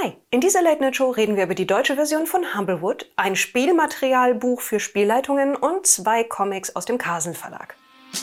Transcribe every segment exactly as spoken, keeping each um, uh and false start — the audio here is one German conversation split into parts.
Hi, in dieser Late Night Show reden wir über die deutsche Version von Humblewood, ein Spielmaterialbuch für Spielleitungen und zwei Comics aus dem Carlsen Verlag.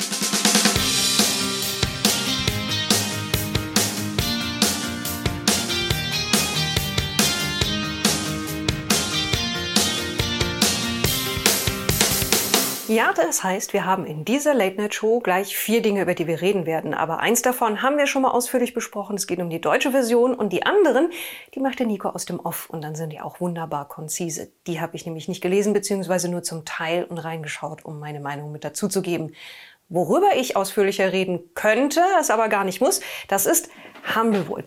Ja, das heißt, wir haben in dieser Late-Night-Show gleich vier Dinge, über die wir reden werden. Aber eins davon haben wir schon mal ausführlich besprochen. Es geht um die deutsche Version und die anderen, die macht der Nico aus dem Off. Und dann sind die auch wunderbar konzise. Die habe ich nämlich nicht gelesen, beziehungsweise nur zum Teil und reingeschaut, um meine Meinung mit dazu zu geben. Worüber ich ausführlicher reden könnte, es aber gar nicht muss, das ist Humblewood.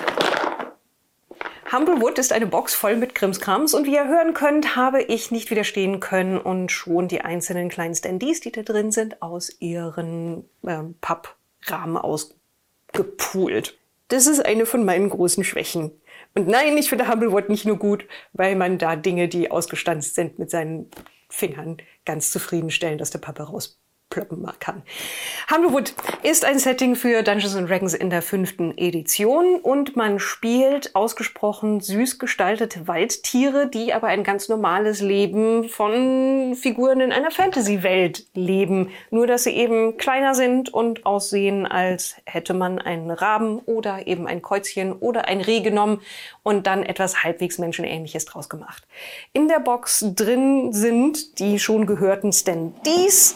Humblewood ist eine Box voll mit Krimskrams und wie ihr hören könnt, habe ich nicht widerstehen können und schon die einzelnen kleinen Standees, die da drin sind, aus ihren äh, Papprahmen ausgepult. Das ist eine von meinen großen Schwächen. Und nein, ich finde Humblewood nicht nur gut, weil man da Dinge, die ausgestanzt sind, mit seinen Fingern ganz zufriedenstellen, dass der Pappe raus ploppen kann. Humblewood ist ein Setting für Dungeons and Dragons in der fünften Edition und man spielt ausgesprochen süß gestaltete Waldtiere, die aber ein ganz normales Leben von Figuren in einer Fantasy-Welt leben. Nur, dass sie eben kleiner sind und aussehen, als hätte man einen Raben oder eben ein Käuzchen oder ein Reh genommen und dann etwas halbwegs Menschenähnliches draus gemacht. In der Box drin sind die schon gehörten Standees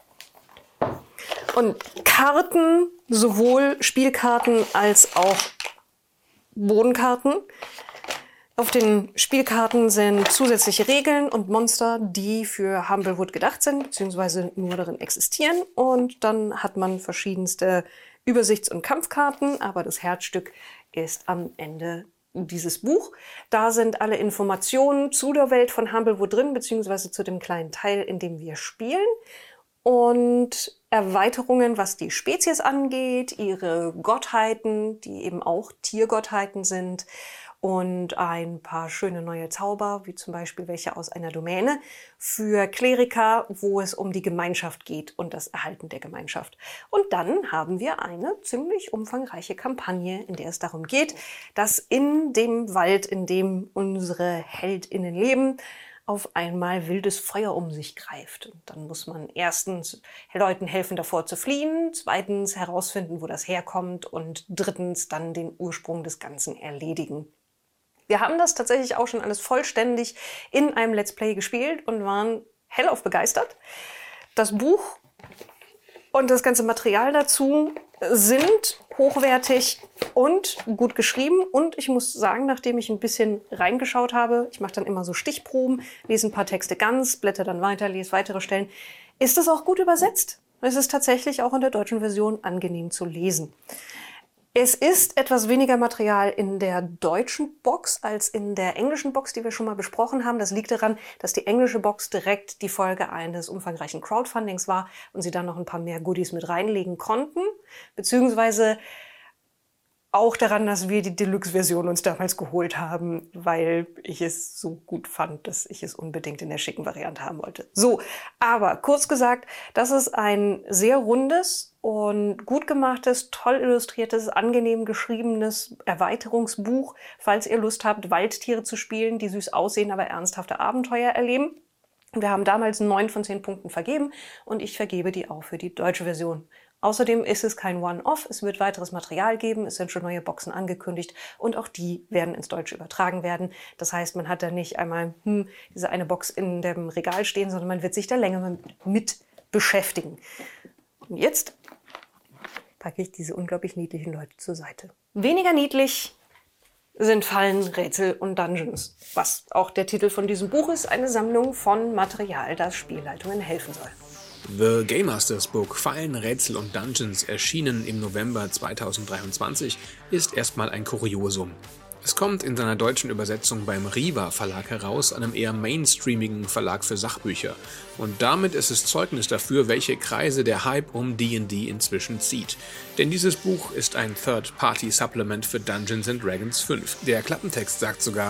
und Karten, sowohl Spielkarten als auch Bodenkarten. Auf den Spielkarten sind zusätzliche Regeln und Monster, die für Humblewood gedacht sind, beziehungsweise nur darin existieren. Und dann hat man verschiedenste Übersichts- und Kampfkarten, aber das Herzstück ist am Ende dieses Buch. Da sind alle Informationen zu der Welt von Humblewood drin, beziehungsweise zu dem kleinen Teil, in dem wir spielen. Und Erweiterungen, was die Spezies angeht, ihre Gottheiten, die eben auch Tiergottheiten sind und ein paar schöne neue Zauber, wie zum Beispiel welche aus einer Domäne für Kleriker, wo es um die Gemeinschaft geht und das Erhalten der Gemeinschaft. Und dann haben wir eine ziemlich umfangreiche Kampagne, in der es darum geht, dass in dem Wald, in dem unsere HeldInnen leben, auf einmal wildes Feuer um sich greift. Und dann muss man erstens Leuten helfen, davor zu fliehen, zweitens herausfinden, wo das herkommt und drittens dann den Ursprung des Ganzen erledigen. Wir haben das tatsächlich auch schon alles vollständig in einem Let's Play gespielt und waren hellauf begeistert. Das Buch und das ganze Material dazu sind hochwertig und gut geschrieben. Und ich muss sagen, nachdem ich ein bisschen reingeschaut habe, ich mache dann immer so Stichproben, lese ein paar Texte ganz, blätter dann weiter, lese weitere Stellen, ist es auch gut übersetzt. Es ist tatsächlich auch in der deutschen Version angenehm zu lesen. Es ist etwas weniger Material in der deutschen Box als in der englischen Box, die wir schon mal besprochen haben. Das liegt daran, dass die englische Box direkt die Folge eines umfangreichen Crowdfundings war und sie dann noch ein paar mehr Goodies mit reinlegen konnten, beziehungsweise auch daran, dass wir die Deluxe-Version uns damals geholt haben, weil ich es so gut fand, dass ich es unbedingt in der schicken Variante haben wollte. So, aber kurz gesagt, das ist ein sehr rundes und gut gemachtes, toll illustriertes, angenehm geschriebenes Erweiterungsbuch, falls ihr Lust habt, Waldtiere zu spielen, die süß aussehen, aber ernsthafte Abenteuer erleben. Wir haben damals neun von zehn Punkten vergeben und ich vergebe die auch für die deutsche Version. Außerdem ist es kein One-Off, es wird weiteres Material geben, es sind schon neue Boxen angekündigt und auch die werden ins Deutsche übertragen werden. Das heißt, man hat da nicht einmal hm, diese eine Box in dem Regal stehen, sondern man wird sich da länger mit beschäftigen. Und jetzt packe ich diese unglaublich niedlichen Leute zur Seite. Weniger niedlich sind Fallen, Rätsel und Dungeons, was auch der Titel von diesem Buch ist, eine Sammlung von Material, das Spielleitungen helfen soll. The Game Masters Book Fallen, Rätsel und Dungeons, erschienen im November zweitausenddreiundzwanzig, ist erstmal ein Kuriosum. Es kommt in seiner deutschen Übersetzung beim Riva Verlag heraus, einem eher mainstreamigen Verlag für Sachbücher. Und damit ist es Zeugnis dafür, welche Kreise der Hype um D und D inzwischen zieht. Denn dieses Buch ist ein Third-Party-Supplement für Dungeons and Dragons fünf. Der Klappentext sagt sogar: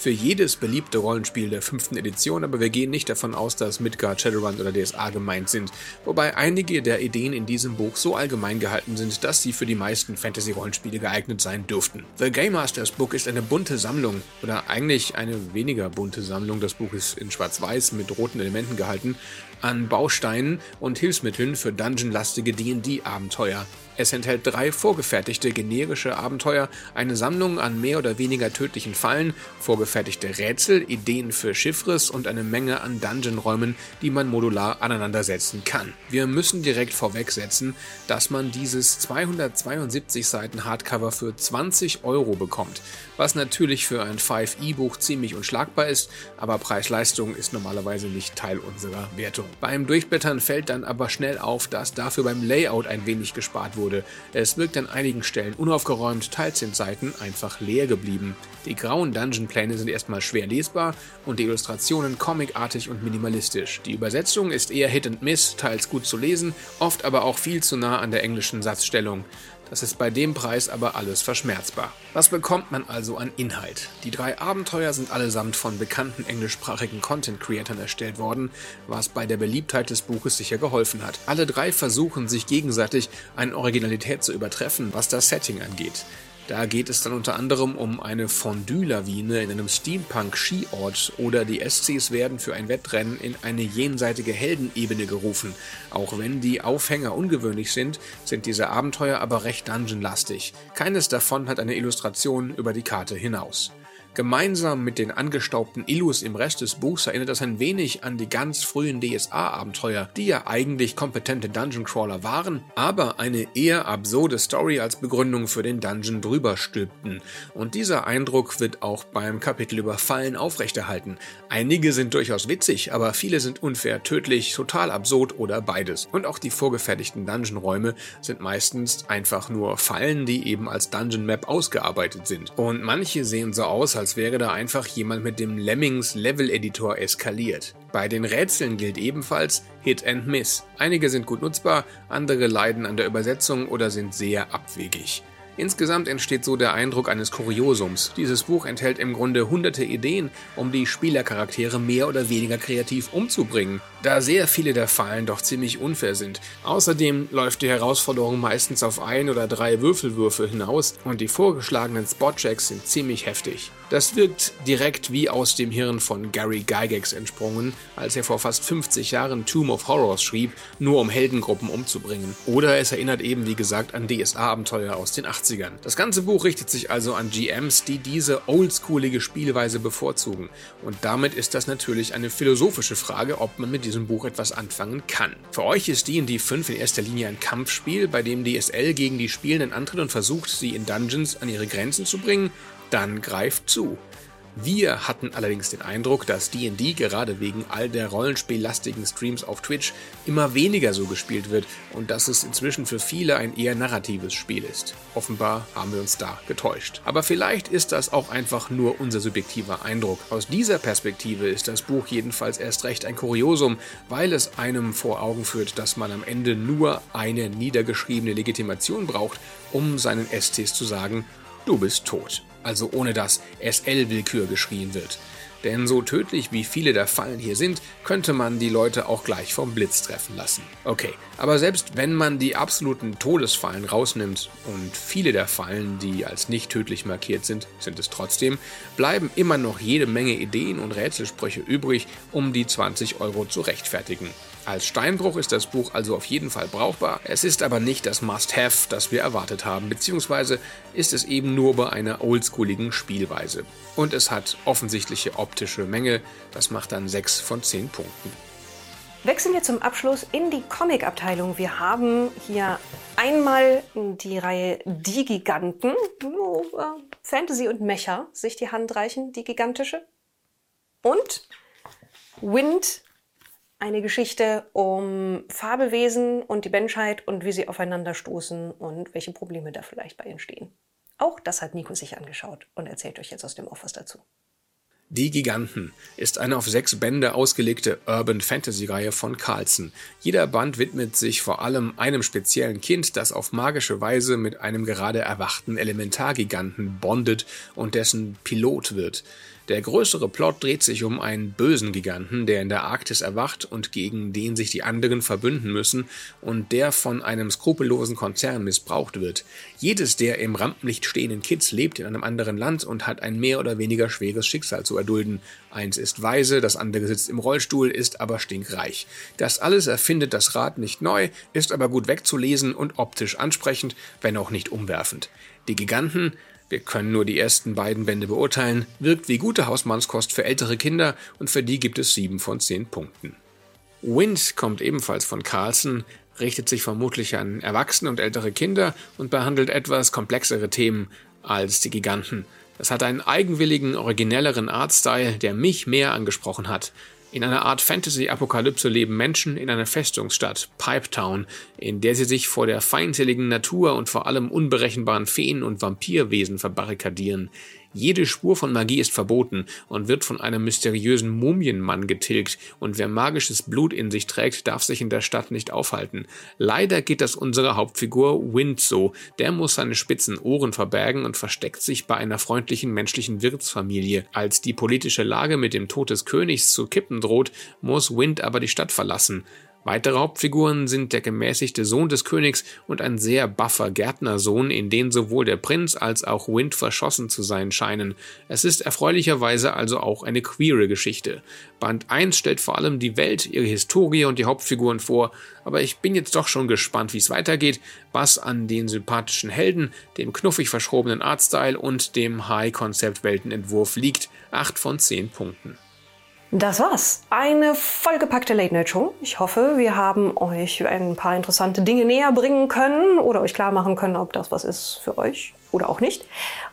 für jedes beliebte Rollenspiel der fünften Edition, aber wir gehen nicht davon aus, dass Midgard, Shadowrun oder D S A gemeint sind, wobei einige der Ideen in diesem Buch so allgemein gehalten sind, dass sie für die meisten Fantasy-Rollenspiele geeignet sein dürften. The Game Master's Book ist eine bunte Sammlung, oder eigentlich eine weniger bunte Sammlung, das Buch ist in schwarz-weiß mit roten Elementen gehalten, an Bausteinen und Hilfsmitteln für dungeonlastige D und D-Abenteuer. Es enthält drei vorgefertigte generische Abenteuer, eine Sammlung an mehr oder weniger tödlichen Fallen, vorgefertigte Rätsel, Ideen für Chiffres und eine Menge an Dungeonräumen, die man modular aneinandersetzen kann. Wir müssen direkt vorwegsetzen, dass man dieses zweihundertzweiundsiebzig Seiten Hardcover für zwanzig Euro bekommt, was natürlich für ein fünf E-Buch ziemlich unschlagbar ist, aber Preis-Leistung ist normalerweise nicht Teil unserer Wertung. Beim Durchblättern fällt dann aber schnell auf, dass dafür beim Layout ein wenig gespart wurde. Es wirkt an einigen Stellen unaufgeräumt, teils sind Seiten einfach leer geblieben. Die grauen Dungeon-Pläne sind erstmal schwer lesbar und die Illustrationen comicartig und minimalistisch. Die Übersetzung ist eher Hit and Miss, teils gut zu lesen, oft aber auch viel zu nah an der englischen Satzstellung. Das ist bei dem Preis aber alles verschmerzbar. Was bekommt man also an Inhalt? Die drei Abenteuer sind allesamt von bekannten englischsprachigen Content-Creatern erstellt worden, was bei der Beliebtheit des Buches sicher geholfen hat. Alle drei versuchen sich gegenseitig an Originalität zu übertreffen, was das Setting angeht. Da geht es dann unter anderem um eine Fondue-Lawine in einem Steampunk-Skiort oder die S Cs werden für ein Wettrennen in eine jenseitige Heldenebene gerufen. Auch wenn die Aufhänger ungewöhnlich sind, sind diese Abenteuer aber recht dungeonlastig. Keines davon hat eine Illustration über die Karte hinaus. Gemeinsam mit den angestaubten Illus im Rest des Buchs erinnert das ein wenig an die ganz frühen D S A-Abenteuer, die ja eigentlich kompetente Dungeon-Crawler waren, aber eine eher absurde Story als Begründung für den Dungeon drüber stülpten. Und dieser Eindruck wird auch beim Kapitel über Fallen aufrechterhalten. Einige sind durchaus witzig, aber viele sind unfair, tödlich, total absurd oder beides. Und auch die vorgefertigten Dungeon-Räume sind meistens einfach nur Fallen, die eben als Dungeon-Map ausgearbeitet sind. Und manche sehen so aus, als als wäre da einfach jemand mit dem Lemmings Level Editor eskaliert. Bei den Rätseln gilt ebenfalls Hit and Miss. Einige sind gut nutzbar, andere leiden an der Übersetzung oder sind sehr abwegig. Insgesamt entsteht so der Eindruck eines Kuriosums. Dieses Buch enthält im Grunde hunderte Ideen, um die Spielercharaktere mehr oder weniger kreativ umzubringen, da sehr viele der Fallen doch ziemlich unfair sind. Außerdem läuft die Herausforderung meistens auf ein oder drei Würfelwürfe hinaus und die vorgeschlagenen Spotchecks sind ziemlich heftig. Das wirkt direkt wie aus dem Hirn von Gary Gygax entsprungen, als er vor fast fünfzig Jahren Tomb of Horrors schrieb, nur um Heldengruppen umzubringen. Oder es erinnert eben wie gesagt an D S A-Abenteuer aus den achtzigern. Das ganze Buch richtet sich also an G Ms, die diese oldschoolige Spielweise bevorzugen. Und damit ist das natürlich eine philosophische Frage, ob man mit diesem Buch etwas anfangen kann. Für euch ist D und D fünf in erster Linie ein Kampfspiel, bei dem D S L gegen die Spielenden antritt und versucht, sie in Dungeons an ihre Grenzen zu bringen. Dann greift zu. Wir hatten allerdings den Eindruck, dass D und D gerade wegen all der rollenspiellastigen Streams auf Twitch immer weniger so gespielt wird und dass es inzwischen für viele ein eher narratives Spiel ist. Offenbar haben wir uns da getäuscht. Aber vielleicht ist das auch einfach nur unser subjektiver Eindruck. Aus dieser Perspektive ist das Buch jedenfalls erst recht ein Kuriosum, weil es einem vor Augen führt, dass man am Ende nur eine niedergeschriebene Legitimation braucht, um seinen S Cs zu sagen, du bist tot. Also ohne dass S L-Willkür geschrien wird. Denn so tödlich wie viele der Fallen hier sind, könnte man die Leute auch gleich vom Blitz treffen lassen. Okay, aber selbst wenn man die absoluten Todesfallen rausnimmt, und viele der Fallen, die als nicht tödlich markiert sind, sind es trotzdem, bleiben immer noch jede Menge Ideen und Rätselsprüche übrig, um die zwanzig Euro zu rechtfertigen. Als Steinbruch ist das Buch also auf jeden Fall brauchbar, es ist aber nicht das Must-Have, das wir erwartet haben, beziehungsweise ist es eben nur bei einer oldschooligen Spielweise. Und es hat offensichtliche optische Mängel, das macht dann sechs von zehn Punkten. Wechseln wir zum Abschluss in die Comic-Abteilung. Wir haben hier einmal die Reihe Die Giganten, wo äh, Fantasy und Mecha sich die Hand reichen, die gigantische. Und Wind, eine Geschichte um Fabelwesen und die Menschheit und wie sie aufeinander stoßen und welche Probleme da vielleicht bei entstehen. Auch das hat Nico sich angeschaut und erzählt euch jetzt aus dem Off was dazu. Die Giganten ist eine auf sechs Bände ausgelegte Urban-Fantasy-Reihe von Carlsen. Jeder Band widmet sich vor allem einem speziellen Kind, das auf magische Weise mit einem gerade erwachten Elementargiganten bondet und dessen Pilot wird. Der größere Plot dreht sich um einen bösen Giganten, der in der Arktis erwacht und gegen den sich die anderen verbünden müssen und der von einem skrupellosen Konzern missbraucht wird. Jedes der im Rampenlicht stehenden Kids lebt in einem anderen Land und hat ein mehr oder weniger schweres Schicksal zu erdulden. Eins ist weise, das andere sitzt im Rollstuhl, ist aber stinkreich. Das alles erfindet das Rad nicht neu, ist aber gut wegzulesen und optisch ansprechend, wenn auch nicht umwerfend. Die Giganten, wir können nur die ersten beiden Bände beurteilen, wirkt wie gute Hausmannskost für ältere Kinder und für die gibt es sieben von zehn Punkten. Wind kommt ebenfalls von Carlsen, richtet sich vermutlich an Erwachsene und ältere Kinder und behandelt etwas komplexere Themen als die Giganten. Es hat einen eigenwilligen, originelleren Artstyle, der mich mehr angesprochen hat. In einer Art Fantasy-Apokalypse leben Menschen in einer Festungsstadt, Pipetown, in der sie sich vor der feindseligen Natur und vor allem unberechenbaren Feen und Vampirwesen verbarrikadieren. Jede Spur von Magie ist verboten und wird von einem mysteriösen Mumienmann getilgt, und wer magisches Blut in sich trägt, darf sich in der Stadt nicht aufhalten. Leider geht das unserer Hauptfigur Wind so. Der muss seine spitzen Ohren verbergen und versteckt sich bei einer freundlichen menschlichen Wirtsfamilie. Als die politische Lage mit dem Tod des Königs zu kippen droht, muss Wind aber die Stadt verlassen. Weitere Hauptfiguren sind der gemäßigte Sohn des Königs und ein sehr buffer Gärtnersohn, in den sowohl der Prinz als auch Wind verschossen zu sein scheinen. Es ist erfreulicherweise also auch eine queere Geschichte. Band eins stellt vor allem die Welt, ihre Historie und die Hauptfiguren vor, aber ich bin jetzt doch schon gespannt, wie es weitergeht, was an den sympathischen Helden, dem knuffig verschrobenen Artstyle und dem High-Concept-Weltenentwurf liegt. acht von zehn Punkten. Das war's. Eine vollgepackte Late-Night-Show. Ich hoffe, wir haben euch ein paar interessante Dinge näher bringen können oder euch klar machen können, ob das was ist für euch oder auch nicht.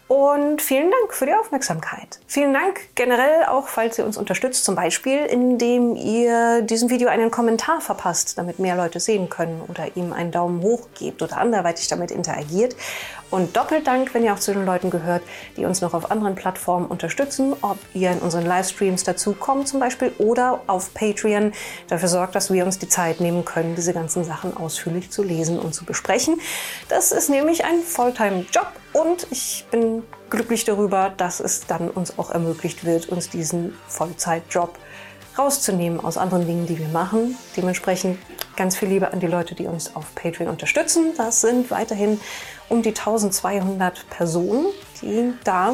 Und vielen Dank für die Aufmerksamkeit. Vielen Dank generell auch, falls ihr uns unterstützt, zum Beispiel, indem ihr diesem Video einen Kommentar verpasst, damit mehr Leute sehen können, oder ihm einen Daumen hoch gebt oder anderweitig damit interagiert. Und doppelt Dank, wenn ihr auch zu den Leuten gehört, die uns noch auf anderen Plattformen unterstützen, ob ihr in unseren Livestreams dazu kommt zum Beispiel oder auf Patreon dafür sorgt, dass wir uns die Zeit nehmen können, diese ganzen Sachen ausführlich zu lesen und zu besprechen. Das ist nämlich ein Fulltime-Job und ich bin glücklich darüber, dass es dann uns auch ermöglicht wird, uns diesen Vollzeitjob rauszunehmen aus anderen Dingen, die wir machen. Dementsprechend ganz viel Liebe an die Leute, die uns auf Patreon unterstützen. Das sind weiterhin um die eintausendzweihundert Personen, die da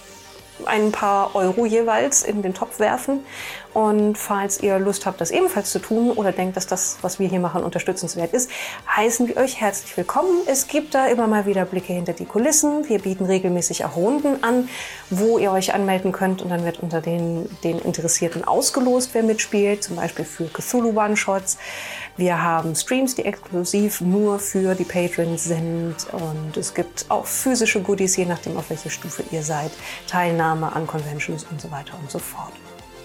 ein paar Euro jeweils in den Topf werfen. Und falls ihr Lust habt, das ebenfalls zu tun oder denkt, dass das, was wir hier machen, unterstützenswert ist, heißen wir euch herzlich willkommen. Es gibt da immer mal wieder Blicke hinter die Kulissen. Wir bieten regelmäßig auch Runden an, wo ihr euch anmelden könnt, und dann wird unter den, den Interessierten ausgelost, wer mitspielt, zum Beispiel für Cthulhu One-Shots. Wir haben Streams, die exklusiv nur für die Patrons sind, und es gibt auch physische Goodies, je nachdem, auf welche Stufe ihr seid, Teilnahme an Conventions und so weiter und so fort.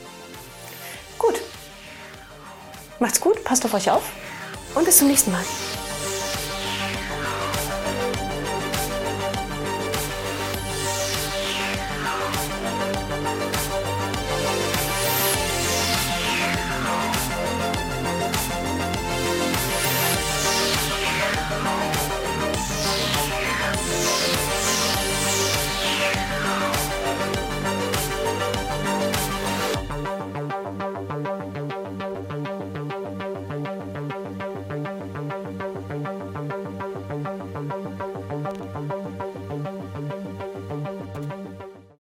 Gut, macht's gut, passt auf euch auf und bis zum nächsten Mal.